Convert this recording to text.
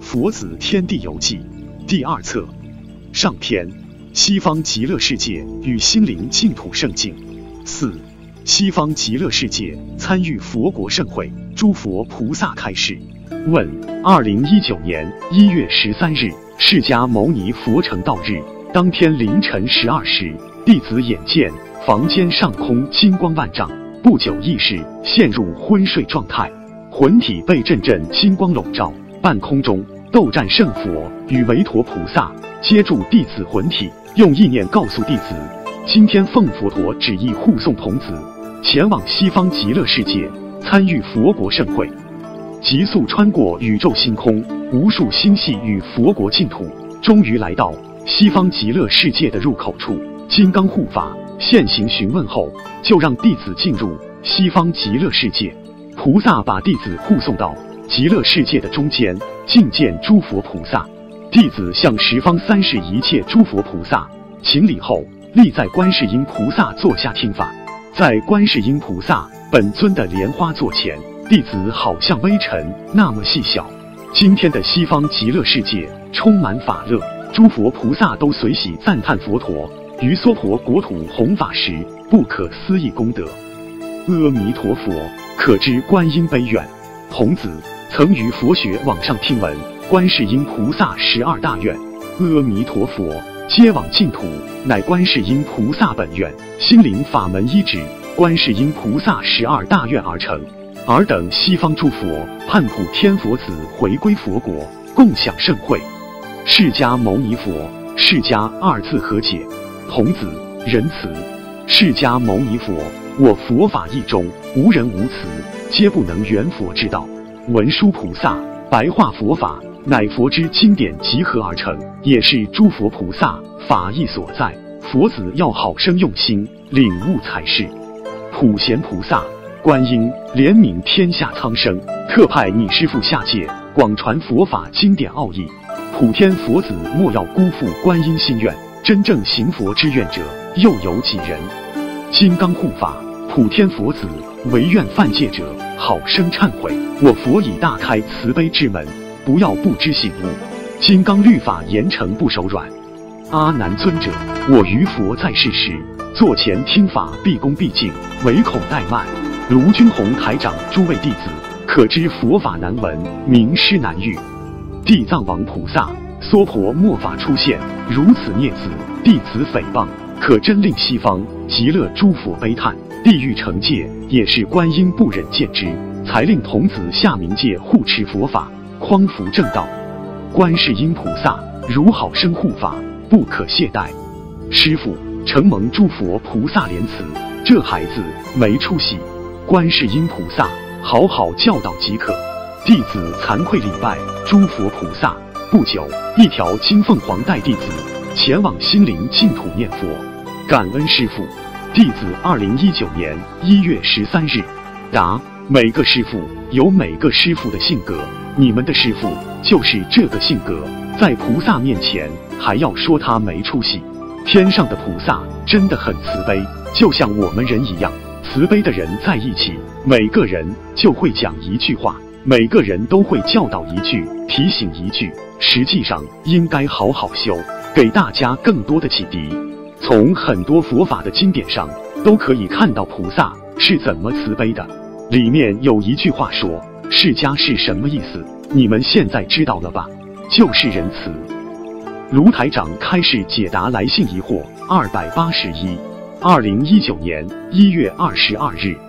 佛子天地游记》第2册上篇：西方极乐世界与心灵净土圣境。4. 西方极乐世界参与佛国盛会，诸佛菩萨开示。问：2019年1月13日，释迦牟尼佛成道日，当天凌晨12时，弟子眼见房间上空金光万丈，不久意识陷入昏睡状态，魂体被阵阵金光笼罩。半空中，斗战胜佛与韦陀菩萨接住弟子魂体，用意念告诉弟子，今天奉佛陀旨意护送童子前往西方极乐世界，参与佛国盛会。急速穿过宇宙星空，无数星系与佛国净土，终于来到西方极乐世界的入口处。金刚护法现行询问后，就让弟子进入西方极乐世界。菩萨把弟子护送到极乐世界的中间，觐见诸佛菩萨。弟子向十方三世一切诸佛菩萨请礼后，立在观世音菩萨座下听法。在观世音菩萨本尊的莲花座前，弟子好像微尘那么细小。今天的西方极乐世界充满法乐，诸佛菩萨都随喜赞叹佛陀于娑婆国土弘法时不可思议功德。阿弥陀佛，可知观音悲愿。童子曾于佛学网上听闻观世音菩萨12大愿，阿弥陀佛接往净土，乃观世音菩萨本愿，心灵法门依止观世音菩萨12大愿而成。尔等西方诸佛盼普天佛子回归佛国，共享盛会。释迦牟尼佛，释迦二字何解？童子仁慈。释迦牟尼佛，我佛法义中无人无慈，皆不能圆佛之道。文殊菩萨白话佛法，乃佛之经典集合而成，也是诸佛菩萨法义所在。佛子要好生用心领悟才是。普贤菩萨，观音怜悯天下苍生，特派你师父下界广传佛法经典奥义。普天佛子莫要辜负观音心愿，真正行佛之愿者又有几人？金刚护法，普天佛子唯愿犯戒者好生忏悔，我佛已大开慈悲之门，不要不知醒悟。金刚律法严惩不手软。阿难尊者，我于佛在世时，座前听法毕恭毕敬，唯恐怠慢。卢军宏台长诸位弟子，可知佛法难闻，名师难遇。地藏王菩萨，娑婆末法出现，如此孽子，弟子诽谤，可真令西方极乐诸佛悲叹。地狱惩戒也是观音不忍见之，才令童子下冥界护持佛法，匡扶正道。观世音菩萨如好生护法，不可懈怠。师父承蒙诸佛菩萨怜慈，这孩子没出息，观世音菩萨好好教导即可。弟子惭愧礼拜诸佛菩萨。不久，一条金凤凰带弟子前往心灵净土念佛，感恩师父。弟子2019年1月13日。答：每个师父有每个师父的性格，你们的师父就是这个性格，在菩萨面前还要说他没出息。天上的菩萨真的很慈悲，就像我们人一样，慈悲的人在一起，每个人就会讲一句话，每个人都会教导一句，提醒一句，实际上应该好好修，给大家更多的启迪。从很多佛法的经典上都可以看到菩萨是怎么慈悲的。里面有一句话说，释迦是什么意思？你们现在知道了吧？就是仁慈。卢台长开始解答来信疑惑281。2019年1月22日。